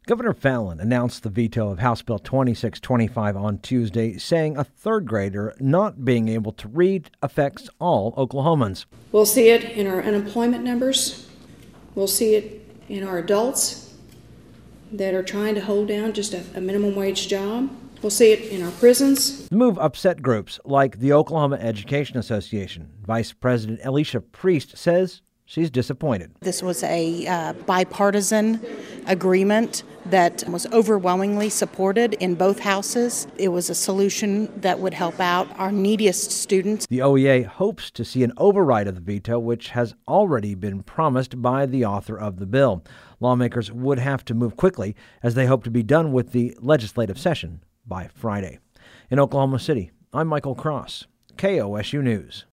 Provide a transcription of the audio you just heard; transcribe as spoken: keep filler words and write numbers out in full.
Governor Fallin announced the veto of House Bill twenty-six twenty-five on Tuesday, saying a third grader not being able to read affects all Oklahomans. We'll see it in our unemployment numbers. We'll see it in our adults that are trying to hold down just a, a minimum wage job. We'll see it in our prisons. The move upset groups like the Oklahoma Education Association. Vice President Alicia Priest says she's disappointed. This was a uh, bipartisan agreement that was overwhelmingly supported in both houses. It was a solution that would help out our neediest students. The O E A hopes to see an override of the veto, which has already been promised by the author of the bill. Lawmakers would have to move quickly as they hope to be done with the legislative session by Friday. In Oklahoma City, I'm Michael Cross, K O S U News.